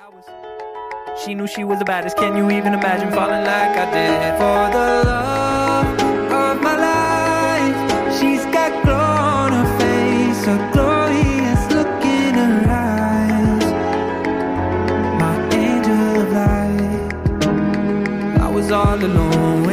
She knew she was the baddest. Can you even imagine falling like I did? For the love of my life, she's got glow on her face, a glorious look in her eyes. My angel of light. I was all alone